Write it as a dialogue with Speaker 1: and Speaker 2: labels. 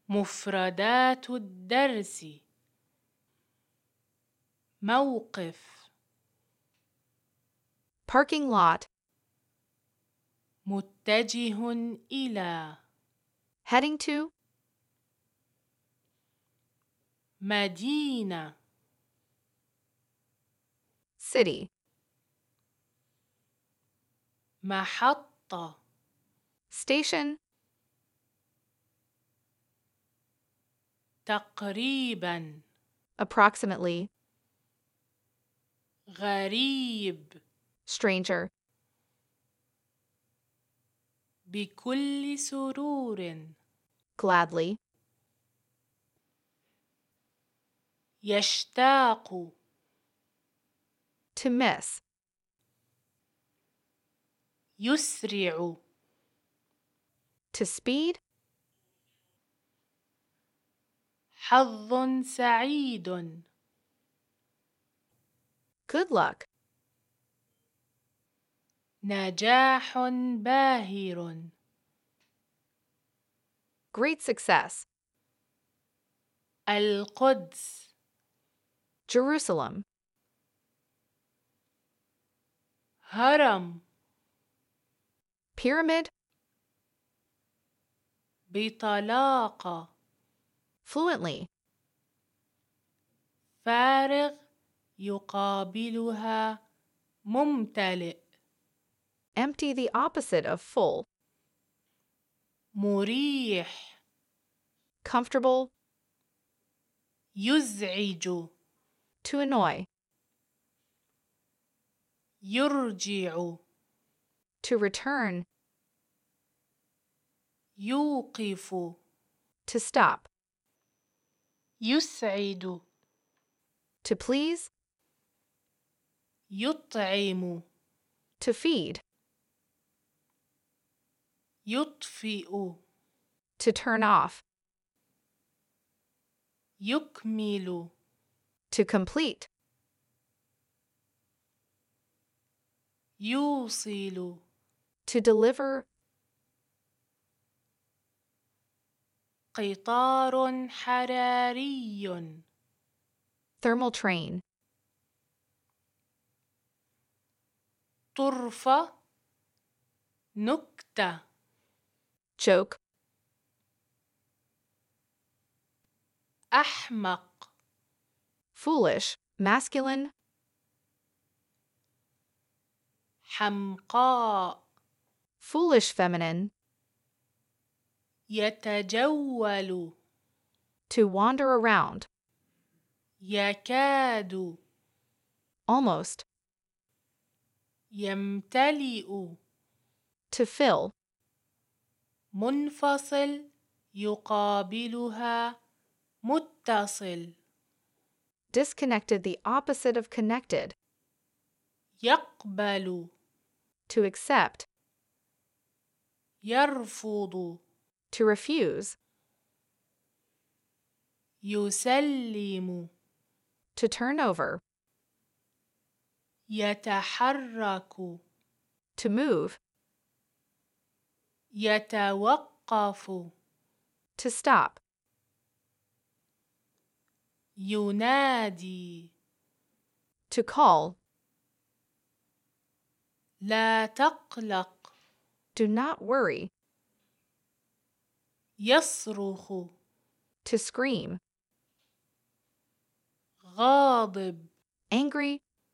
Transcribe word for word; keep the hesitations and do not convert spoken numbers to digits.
Speaker 1: مفردات الدرس. موقف.
Speaker 2: Parking lot.
Speaker 1: متجه إلى.
Speaker 2: Heading to.
Speaker 1: مدينة.
Speaker 2: City.
Speaker 1: محطة.
Speaker 2: Station.
Speaker 1: تقريبا.
Speaker 2: Approximately.
Speaker 1: غريب.
Speaker 2: Stranger.
Speaker 1: بكل سرور.
Speaker 2: Gladly.
Speaker 1: يشتاق.
Speaker 2: To miss.
Speaker 1: يسرع.
Speaker 2: To speed.
Speaker 1: حظ سعيد.
Speaker 2: Good luck.
Speaker 1: نجاح باهر.
Speaker 2: Great success.
Speaker 1: القدس.
Speaker 2: Jerusalem.
Speaker 1: هرم.
Speaker 2: Pyramid.
Speaker 1: بطلاقة.
Speaker 2: Fluently.
Speaker 1: فارغ يقابلها ممتلئ.
Speaker 2: Empty, the opposite of full.
Speaker 1: مريح.
Speaker 2: Comfortable.
Speaker 1: يزعج.
Speaker 2: To annoy.
Speaker 1: يرجع.
Speaker 2: To return.
Speaker 1: يوقف.
Speaker 2: To stop.
Speaker 1: يسعد.
Speaker 2: To please.
Speaker 1: يطعم.
Speaker 2: To feed.
Speaker 1: يطفئ.
Speaker 2: To turn off.
Speaker 1: يكمل.
Speaker 2: To complete.
Speaker 1: يوصل.
Speaker 2: To deliver.
Speaker 1: قطار حراري.
Speaker 2: Thermal train.
Speaker 1: طرفة. نكتة.
Speaker 2: Joke.
Speaker 1: أحمق.
Speaker 2: Foolish. Masculine.
Speaker 1: حمقاء.
Speaker 2: Foolish feminine.
Speaker 1: يتجول.
Speaker 2: To wander around.
Speaker 1: يكاد.
Speaker 2: Almost.
Speaker 1: يمتلئ.
Speaker 2: To fill.
Speaker 1: منفصل يقابلها متصل.
Speaker 2: Disconnected, the opposite of connected.
Speaker 1: يقبل.
Speaker 2: To accept.
Speaker 1: يرفض.
Speaker 2: To refuse.
Speaker 1: يسلم.
Speaker 2: To turn over.
Speaker 1: يتحرك.
Speaker 2: To move.
Speaker 1: يتوقف.
Speaker 2: To stop.
Speaker 1: ينادي.
Speaker 2: To call.
Speaker 1: لا تقلق.
Speaker 2: Do not worry.
Speaker 1: يصرخ.
Speaker 2: To scream.
Speaker 1: غاضب.
Speaker 2: Angry.